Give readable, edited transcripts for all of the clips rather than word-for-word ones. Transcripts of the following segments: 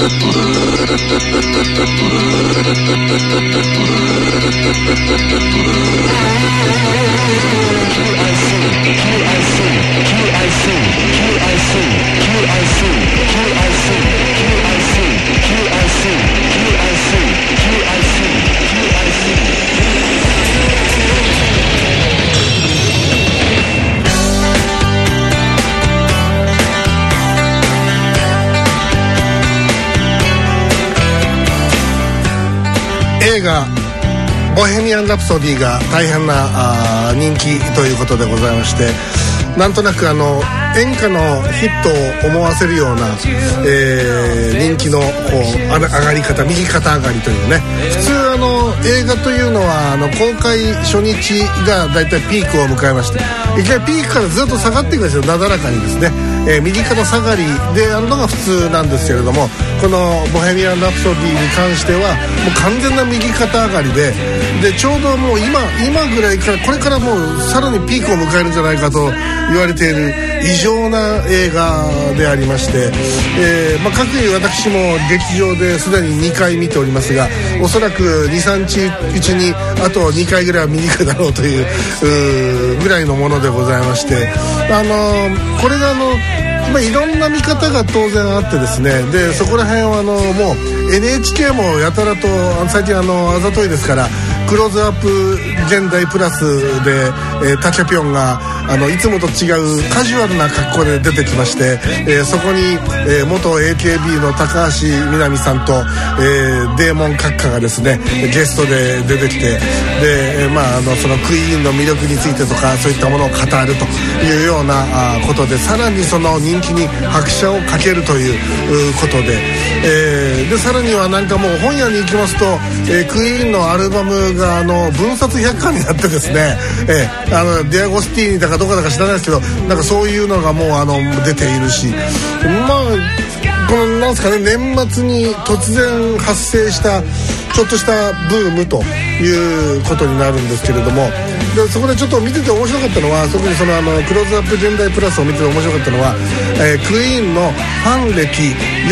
映画ボヘミアン・ラプソディが大変な人気ということでございまして、なんとなく演歌のヒットを思わせるような、人気のこう上がり方、右肩上がりというね。普通映画というのは公開初日がだいたいピークを迎えまして、いきなりピークからずっと下がっていくんですよ、なだらかにですね。右肩下がりであるのが普通なんですけれども、このボヘミアン・ラプソディに関してはもう完全な右肩上がりでちょうどもう今ぐらいからこれからもうさらにピークを迎えるんじゃないかと言われている異常な映画でありまして、各位私も劇場ですでに2回見ておりますが、おそらく 2,3 日うちにあと2回ぐらいは見に行くだろうというぐらいのものでございまして、これがいろんな見方が当然あってですね、でそこら辺はもう NHK もやたらと最近あざといですから、クローズアップ現代プラスで、タチャピョンがいつもと違うカジュアルな格好で出てきまして、そこに、元 AKB の高橋みなみさんと、デーモン閣下がですねゲストで出てきて、で、そのクイーンの魅力についてとかそういったものを語るというようなことで、さらにその人気に拍車をかけるということで、でさらにはなんかもう本屋に行きますと、クイーンのアルバムが分冊100巻になってですね、デアゴスティーニだかどこだか知らないですけど、なんかそういうのがもう出ているし、このなんですかね、年末に突然発生したちょっとしたブームということになるんですけれども、でそこでちょっと見てて面白かったのは、特にそのクローズアップ現代プラスを見てて面白かったのは、クイーンのファン歴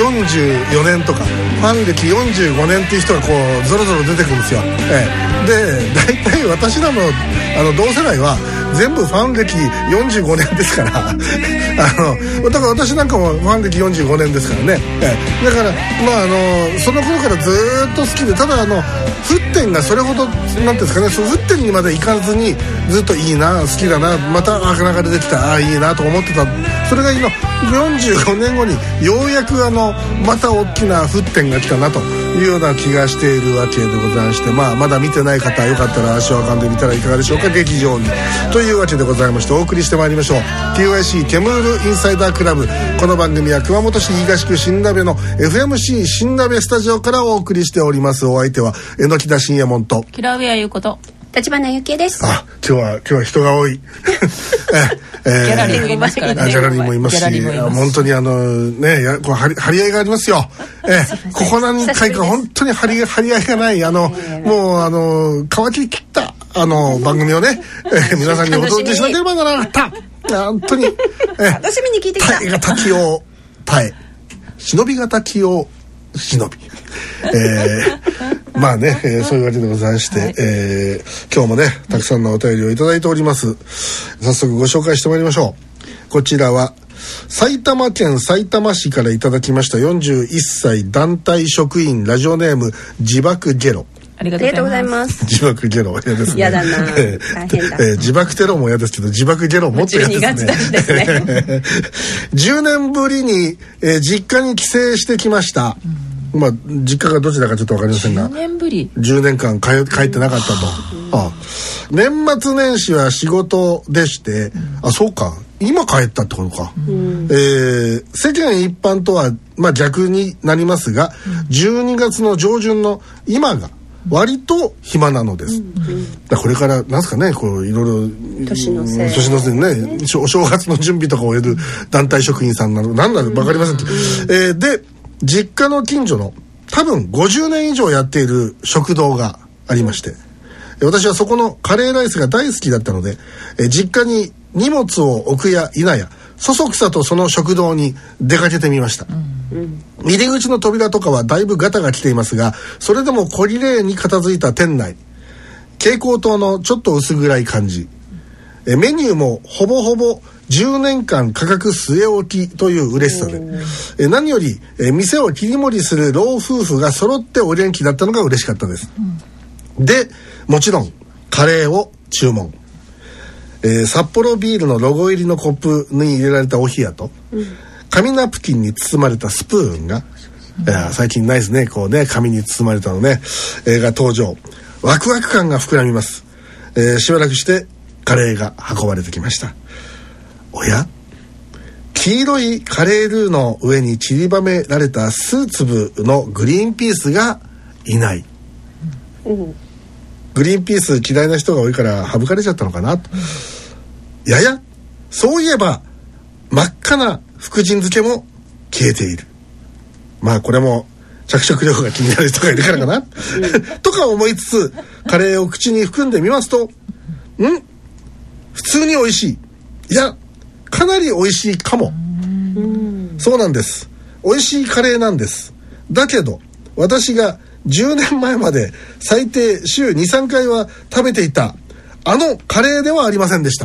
44年とかファン歴45年っていう人がこうゾロゾロ出てくるんですよ。で大体私らの同世代は全部ファン歴45年ですからだから私なんかもファン歴45年ですからね。だからその頃からずっと好きで、ただ沸点がそれほどなんていうんですかね、その沸点にまでいかずにずっといいな、好きだな、また流れてきた、いいなと思ってた。それが今45年後にようやくまた大きな沸点が来たなというような気がしているわけでございまして、まだ見てない方よかったら足を運んでみたらいかがでしょうか、劇場にというわけでございまして、お送りしてまいりましょう TYC ケムールインサイダークラブ。この番組は熊本市東区新鍋の FMC 新鍋スタジオからお送りしております。お相手は榎田信也門とキラウェア優子と立花ゆきえです。 今日は人が多いギャラリーもいますからね。 ギャラリーもいますし、本当にこう張り合いがありますよ。ここ何回か本当に張り合いがないもう乾ききった番組をね、皆さんにお届けしなければならなかった。本当に楽しみに聞いてきた。 耐えが滝を耐え、忍びが滝を忍び。そういうわけでございまして、今日もねたくさんのお便りをいただいております。早速ご紹介してまいりましょう。こちらは埼玉県さいたま市からいただきました41歳団体職員、ラジオネーム自爆ゲロ。 ありがとうございます。 自爆ゲロ嫌ですね。 嫌だな。大変だ。 自爆テロも嫌ですけど、自爆ゲロもっと嫌ですね。10年ぶりに、実家に帰省してきました。実家がどちらかちょっと分かりませんが、10年間帰ってなかったと。年末年始は仕事でして、そうか、今帰ったってことか。世間一般とは逆になりますが、12月の上旬の今が割と暇なのです。これからなんすかね、こういろいろ年の瀬ね、お正月の準備とかをやる団体職員さんなの何なの分かりません。で実家の近所の多分50年以上やっている食堂がありまして、私はそこのカレーライスが大好きだったので、実家に荷物を置くや否やそそくさとその食堂に出かけてみました。 入り口の扉とかはだいぶガタが来ていますが、それでも小綺麗に片付いた店内、蛍光灯のちょっと薄暗い感じ、メニューもほぼほぼ10年間価格据え置きという嬉しさで、何より店を切り盛りする老夫婦が揃ってお元気だったのが嬉しかったです、でもちろんカレーを注文、札幌ビールのロゴ入りのコップに入れられたお冷やと、紙ナプキンに包まれたスプーンが、最近ないですね、こうね、紙に包まれたのね、が登場。ワクワク感が膨らみます、しばらくしてカレーが運ばれてきました。おや、黄色いカレールーの上に散りばめられた数粒のグリーンピースがいない、グリーンピース嫌いな人が多いから省かれちゃったのかなと。やや、そういえば真っ赤な福神漬けも消えている。まあこれも着色料が気になる人がいるからかなとか思いつつ、カレーを口に含んでみますと、普通に美味しい、いやかなり美味しいかも。そうなんです、美味しいカレーなんです。だけど私が10年前まで最低週 2,3 回は食べていたあのカレーではありませんでした。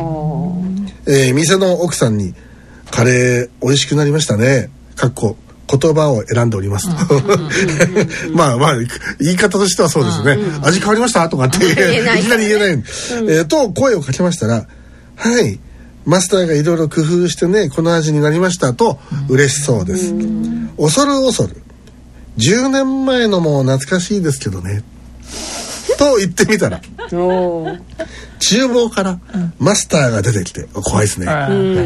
店の奥さんにカレー美味しくなりましたね、かっこ言葉を選んでおりますとまあ言い方としてはそうですね、味変わりましたとかっていきなり言えない、と声をかけましたら、はい、マスターがいろいろ工夫してね、この味になりましたと嬉しそうです。恐る恐る10年前のも懐かしいですけどねと言ってみたら厨房からマスターが出てきて、怖いですね、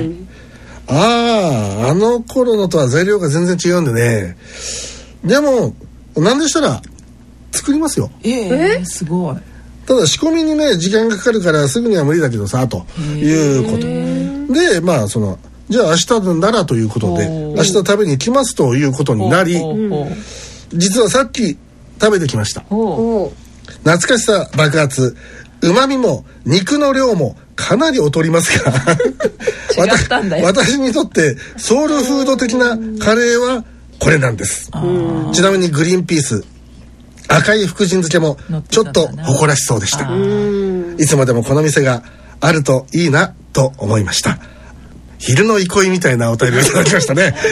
あの頃のとは材料が全然違うんでね、でも何でしたら作りますよ。 すごい。 ただ仕込みにね時間がかかるからすぐには無理だけどさということで、まあじゃあ明日ならということで明日食べに行きますということになり、実はさっき食べてきました。懐かしさ爆発、旨味も肉の量もかなり劣りますが私にとってソウルフード的なカレーはこれなんです。ちなみにグリーンピース、赤い福神漬けもちょっと誇らしそうでした。いつまでもこの店があるといいなと思いました。昼の憩いみたいなお便りをいただきましたね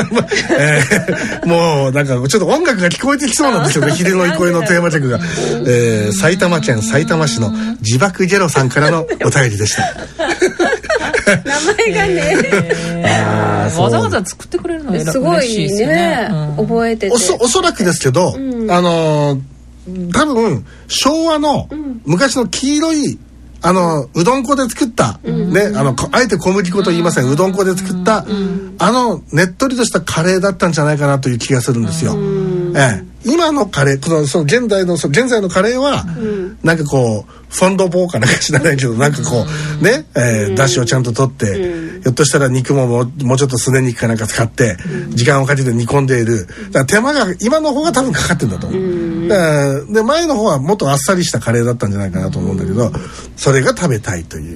もうなんかちょっと音楽が聞こえてきそうなんですよね昼の憩いのテーマ曲が、埼玉県さいたま市の自爆ゲロさんからのお便りでした名前がねわざわざ作ってくれるのがすごいね、覚えてておそらくですけど、多分昭和の昔の黄色いうどん粉で作ったね、あえて小麦粉と言いません、うどん粉で作ったねっとりとしたカレーだったんじゃないかなという気がするんですよ。今のカレー、その現在のカレーは、なんかこうフォンドボーかなんか知らないけど、なんかこうね、だしをちゃんと取って、ひょっとしたら肉ももうちょっとすね肉かなんか使って時間をかけて煮込んでいる。だから手間が今の方が多分かかってるんだと思う。で前の方はもっとあっさりしたカレーだったんじゃないかなと思うんだけど、それが食べたいという、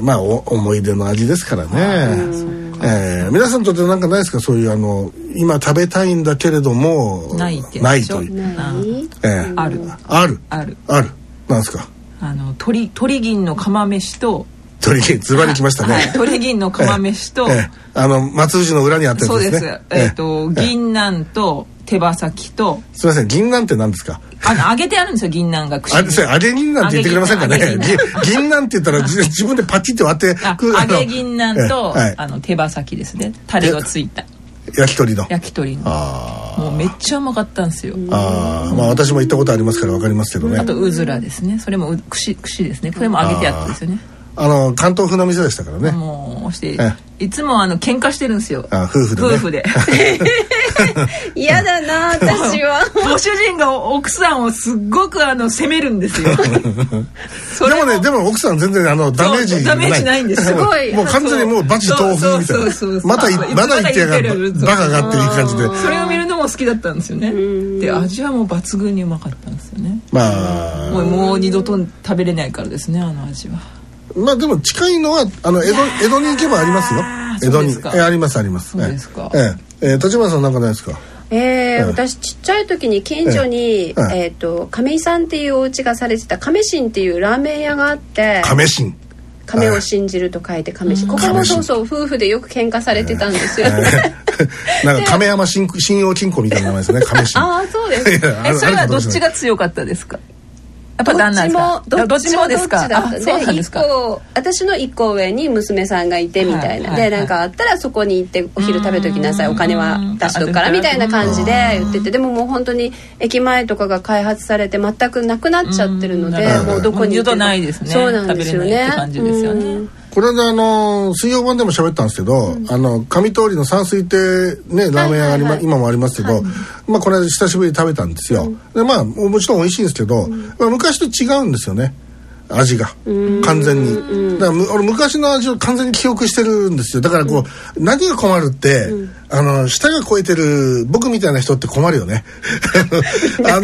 まあ思い出の味ですからね。皆さんにとってなんかないですか、そういう今食べたいんだけれどもないという。あるなんですか。 鶏銀の釜飯と鶏銀ズバリきましたね。 鶏銀の釜飯と松藤の裏にあったやつですね。 そうです。銀杏と手羽先と。 すみません、銀杏って何ですか。 揚げてあるんですよ、銀杏が串に。 揚げ銀杏って言ってくれませんかね。銀杏って言ったら自分でパチって割って揚げ銀杏と手羽先ですね、タレがついた焼き鳥のもうめっちゃうまかったんですよ。 まあ私も行ったことありますから分かりますけどね。 あとうずらですね、それも串ですね、これも揚げてあったんですよね。 関東風の店でしたからね。 もうしていつも喧嘩してるんですよ、 夫婦で嫌だな私はご主人が奥さんをすっごく責めるんですよでも奥さん全然ダメージないんですよ。すごいもう完全にもうバチ豆腐みたいな、まだ言ってやがるバカがっていう感じで、 それを見るのも好きだったんですよね。で味はもう抜群にうまかったんですよね。もう二度と食べれないからですね、味は。 まあでも近いのは江戸に行けばありますよ。 江戸にあります。 そうですか。 立花さんなんかないですか？ 私ちっちゃい時に近所に、亀井さんっていうお家がされてた亀新っていうラーメン屋があって、 亀新、 亀を信じると書いて亀新、ここもそうそう夫婦でよく喧嘩されてたんですよ、 なんか亀山信用金庫みたいな名前ですね、亀新。 そうです。 それはどっちが強かったですか？やっぱ旦那さんどっちもですか？そうなんですか。 私の1個上に娘さんがいてみたいな、でなんかあったらそこに行ってお昼食べときなさい、お金は出しとくからみたいな感じで言ってて、でももう本当に駅前とかが開発されて全くなくなっちゃってるので、もうどこに行ってもないですね。 そうなんですよね。 感じですよね。 これで水曜版でも喋ったんですけど、上通りの山水亭ね、ラーメン屋が今もありますけど、これ久しぶりに食べたんですよ。でもちろん美味しいんですけど、昔と違うんですよね、味が完全に。だから俺昔の味を完全に記憶してるんですよ。だから何が困るって、舌が肥えてる僕みたいな人って困るよね。いや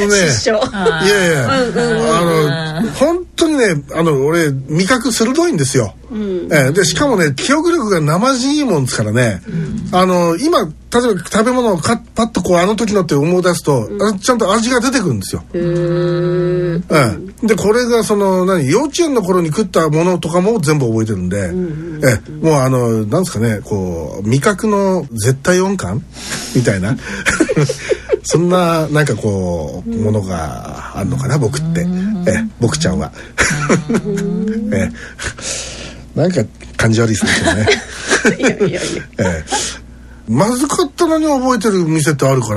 本当にね、俺味覚鋭いんですよ。でしかもね、記憶力が生地いいもんですからね。今例えば食べ物をパッとあの時のって思い出すと、ちゃんと味が出てくるんですよ。でこれが幼稚園の頃に食ったものとかも全部覚えてるんで、もうなんですかね、味覚の絶対音感みたいなそんななんかものがあるのかな、僕って。僕ちゃんはなんか感じ悪いですね。まずかったのに覚えてる店ってあるから。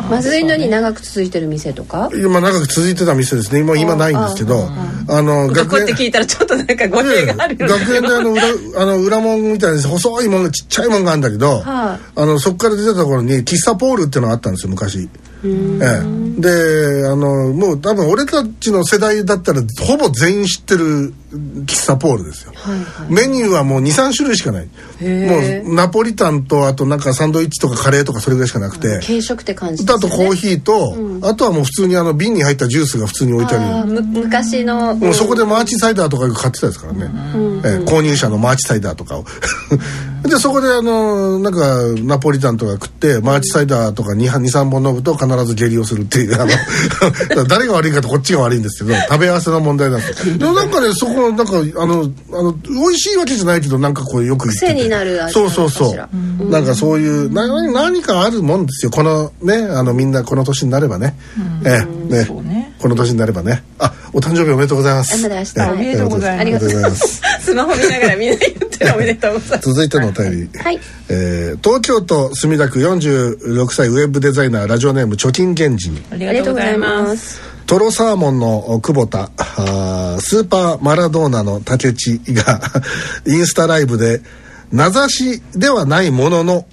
まずいのに長く続いてる店とか？ 長く続いてた店ですね。今ないんですけど、 学園って聞いたらちょっとなんか語弊があるよね。 学園で裏門みたいな細いもの、ちっちゃいものがあるんだけど、そこから出てた頃に喫茶ポールっていうのがあったんですよ、昔。でもう多分俺たちの世代だったらほぼ全員知ってる喫茶ポールですよ。メニューはもう 2,3 種類しかない。もうナポリタンと、あとなんかサンドイッチとかカレーとかそれぐらいしかなくて、 軽食って感じですね。 あとコーヒーと、あとはもう普通に瓶に入ったジュースが普通に置いてある。 昔のもうそこでマーチサイダーとか買ってたですからね。購入者のマーチサイダーとかをでそこでなんかナポリタンとか食ってマーチサイダーとか 2,3 本飲むと必ず下痢をするっていう誰が悪いかとこっちが悪いんですけど、食べ合わせの問題なんですよ。でもなんかね、そこなんか美味しいわけじゃないけど、なんかよく言ってて、 癖になる味。 そうなんかそういう何かあるもんですよ、このね、みんなこの年になればね、この年になればね。お誕生日おめでとうございます。 おめでとうございます。ありがとうございます。スマホ見ながらみんな言ってるおめでとうございます。 続いてのお便り。東京都墨田区46歳ウェブデザイナー、ラジオネーム貯金源氏。 ありがとうございます。 トロサーモンの久保田、スーパーマラドーナの武智がインスタライブで名指しではないものの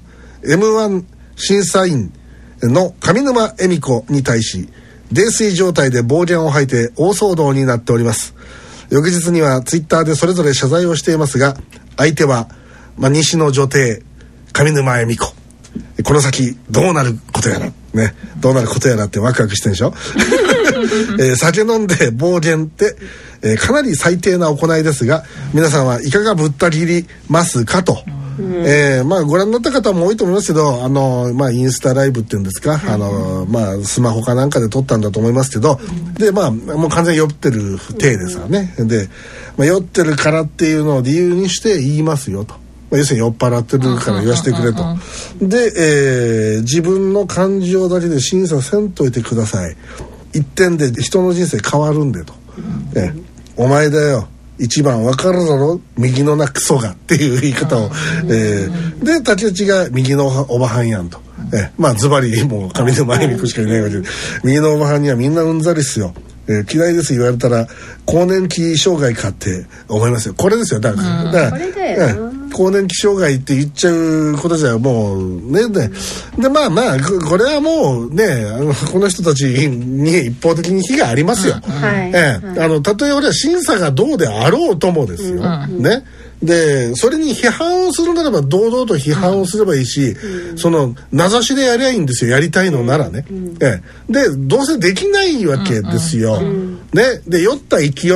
M1 審査員の上沼恵美子に対し泥酔状態で暴言を吐いて大騒動になっております。翌日にはツイッターでそれぞれ謝罪をしていますが、相手は、西の女帝上沼恵美子。この先どうなることやらね、どうなることやらってワクワクしてるでしょ酒飲んで暴言って、かなり最低な行いですが、皆さんはいかがぶった切りますかと。ご覧になった方も多いと思いますけど、インスタライブっていうんですか、スマホかなんかで撮ったんだと思いますけど、でもう完全に酔ってる体ですからね。で、酔ってるからっていうのを理由にして言いますよと。要するに酔っ払ってるから言わせてくれと。で、自分の感情だけで審査せんといてください。一点で人の人生変わるんでと。お前だよ。一番わかるだろ、右のなクソがっていう言い方を、で竹内が右のおばはんやんと、ズバリもう上沼恵美子しかいないわけで、右のおばはんにはみんなうんざりっすよ、嫌いです言われたら更年期障害かって思いますよ。これですよ。だから更年期障害って言っちゃうことじゃもうね。でこれはもうね、この人たちに一方的に非がありますよ。たとえ俺は審査がどうであろうともですよ、ね。でそれに批判をするならば堂々と批判をすればいいし、その名指しでやりゃいいんですよ、やりたいのならね。でどうせできないわけですよ、ね。で酔った勢い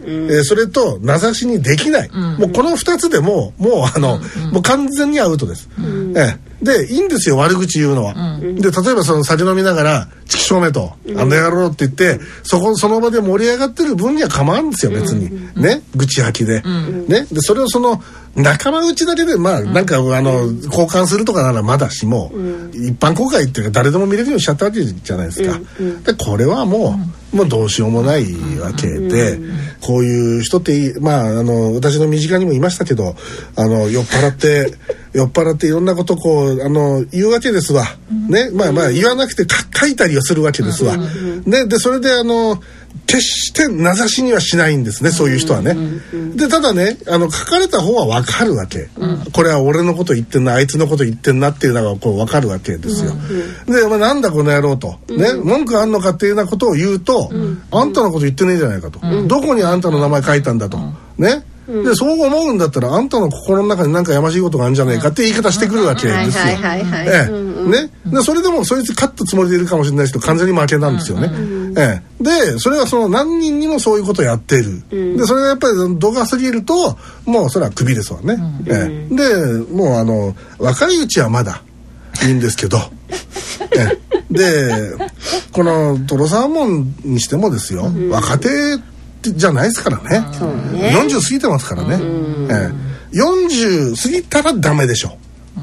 それと名指しにできない、もうこの2つでもうもう完全にアウトです、でいいんですよ悪口言うのは、で例えばその酒飲みながらチキショーめとあんな野郎って言ってその場で盛り上がってる分には構わんですよ別に、ね愚痴吐きで、ねでそれをその仲間内だけでまあなんか交換するとかならまだしも、一般公開っていうか誰でも見れるようにしちゃったわけじゃないですか、でこれはもうどうしようもないわけで、こういう人ってまあ私の身近にもいましたけど酔っ払っていろんなことこう言うわけですわ、ねまあ言わなくて書いたりはするわけですわ、でそれで決して名指しにはしないんですねそういう人はね、でただね書かれた方は分かるわけ、これは俺のこと言ってんなあいつのこと言ってんなっていうのがこう分かるわけですよ、で、なんだこの野郎と、ね文句あんのかっていうようなことを言うと、あんたのこと言ってねえじゃないかと、どこにあんたの名前書いたんだとね、でそう思うんだったらあんたの心の中に何かやましいことがあるんじゃないかって言い方してくるわけですよ。ね、でそれでもそいつ勝ったつもりでいるかもしれないけど完全に負けなんですよね。でそれはその何人にもそういうことをやっている。でそれがやっぱり度が過ぎるともうそれはクビですわね。でもう若いうちはまだいいんですけど。でこのトロサーモンにしてもですよ、若手じゃないですからね、40過ぎてますからね、40過ぎたらダメでしょ、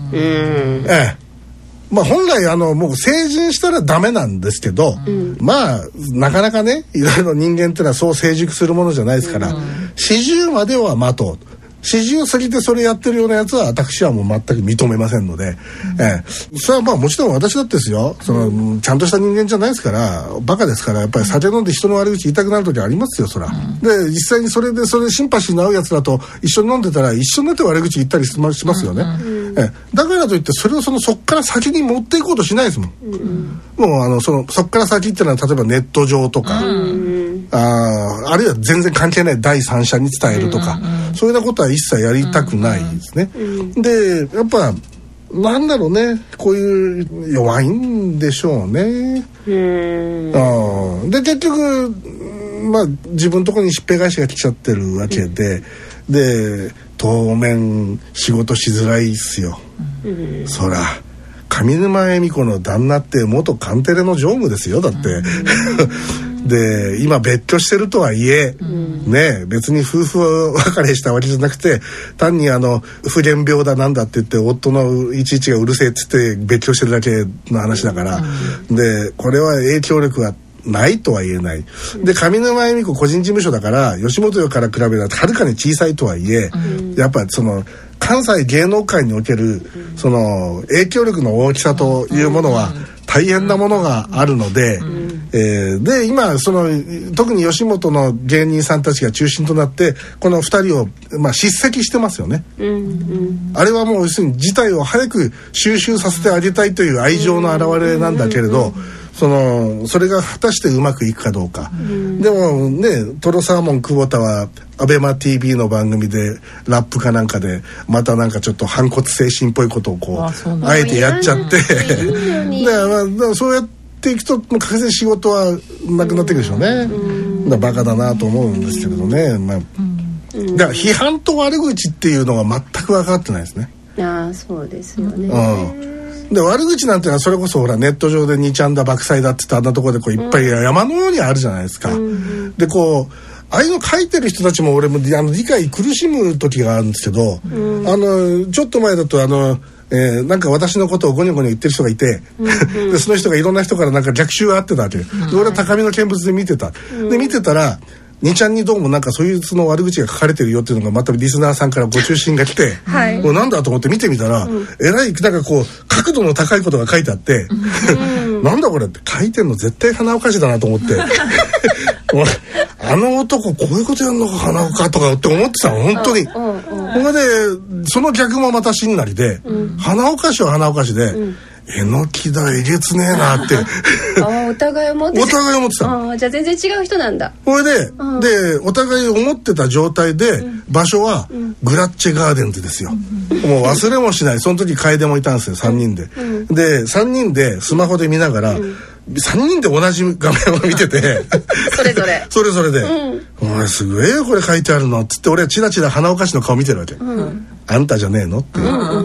まあ本来もう成人したらダメなんですけど、まあなかなかねいろいろ人間ってのはそう成熟するものじゃないですから、40までは待とう、40過ぎてそれやってるようなやつは私はもう全く認めませんので、それはまあもちろん私だってですよ、ちゃんとした人間じゃないですからバカですから、やっぱり酒飲んで人の悪口言いたくなる時ありますよそら、で実際にそれでシンパシーの合うやつらと一緒に飲んでたら一緒になって悪口言ったりしますよね、だからといってそれをそっから先に持っていこうとしないですもん、もうそっから先っていうのは例えばネット上とか、あるいは全然関係ない第三者に伝えるとか、そういうようなことは一切やりたくないですね、でやっぱなんだろうね、こういう弱いんでしょうね、で結局まあ自分のところにしっぺ返しが来ちゃってるわけで、で当面仕事しづらいっすよ、そら上沼恵美子の旦那って元カンテレの常務ですよだってで今別居してるとはいえ、ね別に夫婦別れしたわけじゃなくて単に不倫病だなんだって言って夫のいちいちがうるせえっつって別居してるだけの話だから、でこれは影響力はないとは言えない。で上沼恵美子個人事務所だから吉本から比べるとはるかに小さいとはいえ、やっぱ関西芸能界における影響力の大きさというものは大変なものがあるので、で今特に吉本の芸人さんたちが中心となってこの2人を叱責してますよね、あれはもう要するに事態を早く収拾させてあげたいという愛情の表れなんだけれど、それが果たしてうまくいくかどうか、でもねトロサーモン久保田はアベマ TV の番組でラップかなんかでまたなんかちょっと反骨精神っぽいことをあえてやっちゃってでそうやっていくともう確実に仕事はなくなっていくでしょうね、バカだなと思うんですけれどね、だから批判と悪口っていうのが全く分かってないですね。 そうですよね、 で悪口なんてのはそれこそほらネット上で2ちゃんだ爆災だって言ってあんなところでいっぱい山のようにあるじゃないですか、でああいうの書いてる人たちも俺も理解苦しむ時があるんですけど、ちょっと前だとなんか私のことをゴニョゴニョ言ってる人がいて、でその人がいろんな人からなんか逆襲があってたわけで、俺は高みの見物で見てた、で見てたら2ちゃんにどうもなんかそういう悪口が書かれてるよっていうのがまたリスナーさんからご中心が来て、もうなんだと思って見てみたら、えらいなんか角度の高いことが書いてあって、なんだこれって書いてんの絶対花おかしだなと思ってあの男こういうことやんのか花岡とかって思ってたの本当に。それでその逆もまたしんなりで、花岡氏は花岡氏で、えのきだえげつねえなってお互い思ってた。じゃあ全然違う人なんだ。 これでお互い思ってた状態で、場所はグラッチェガーデンズですよ、もう忘れもしない。その時楓もいたんですよ3人で、で3人でスマホで見ながら、 3人で同じ画面を見ててそれぞれで「お前すごいよこれ書いてあるの」っつって俺はチラチラ花岡市の顔見てるわけ、あんたじゃねえのっていう、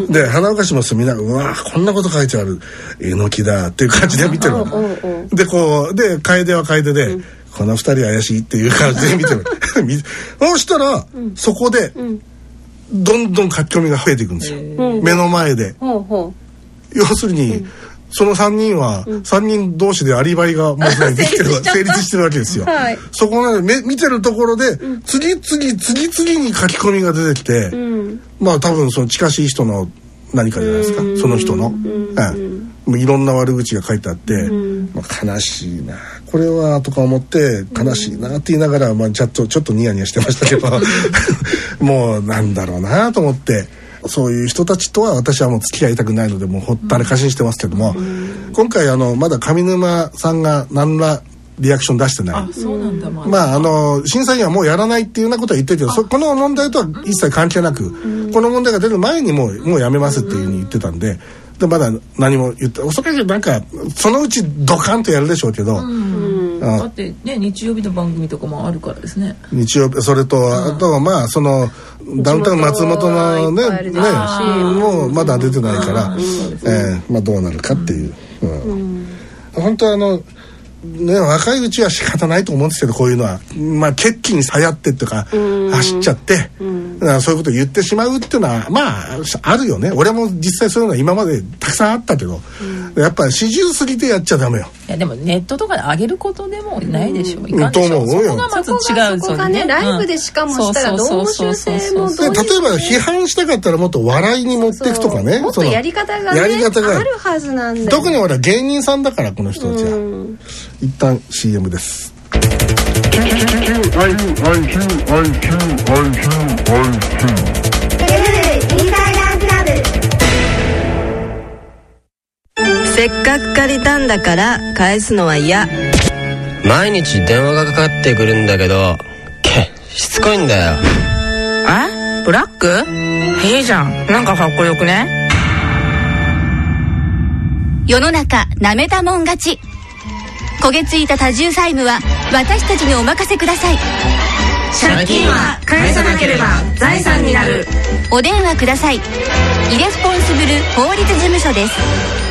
で花岡市もみんな「うわこんなこと書いてあるえのきだ」っていう感じで見てるのでこうで楓は楓で、この2人怪しいっていう感じで見てるそうしたら、そこで、どんどん書き込みが増えていくんですよ、目の前で、要するに、その3人は、3人同士でアリバイがもう成立してるわけですよ、そこで見てるところで、次々に書き込みが出てきて、まあ多分その近しい人の何かじゃないですか、その人の、いろんな悪口が書いてあって、まあ、悲しいなこれはとか思って悲しいなって言いながら、まあ、ちょっとニヤニヤしてましたけどもうなんだろうなと思って、そういう人たちとは私はもう付き合いたくないのでもうほったらかしにしてますけども、今回まだ上沼さんが何らリアクション出してない。 あ、そうなんだ。 まあ審査員はもうやらないっていうようなことは言ってるけど、この問題とは一切関係なく、この問題が出る前にもうやめますっていうふうに言ってたんで、でまだ何も言って、おそらくなんかそのうちドカンとやるでしょうけど、 だってね日曜日の番組とかもあるからですね。 日曜日それと、あとはまあそのダウンタウン松本のねもうまだ出てないから、まあどうなるかっていう、本当はね、若いうちは仕方ないと思うんですけど、こういうのはまあ決起に流行ってとか走っちゃって、だからそういうことを言ってしまうっていうのはまああるよね。俺も実際そういうのは今までたくさんあったけど、やっぱり40過ぎてやっちゃダメよ。 いやでもネットとかで上げることでもないでしょう。いかんでしょう。そこがまず違う。 そこがね、ライブでしかもしたらどう修正もどう例えば批判したかったらもっと笑いに持っていくとかね、 もっとやり方がねあるはずなんだよ。 特に俺は芸人さんだからこの人たちは。一旦 CM です。 せっかく借りたんだから返すのは嫌。 毎日電話がかかってくるんだけどしつこいんだよ。 ブラック？いいじゃん、なんかかっこよくね。 世の中なめたもん勝ち。焦げついた多重債務は私たちにお任せください。 借金は返さなければ財産になる。 お電話ください。イレスポンスブル法律事務所です。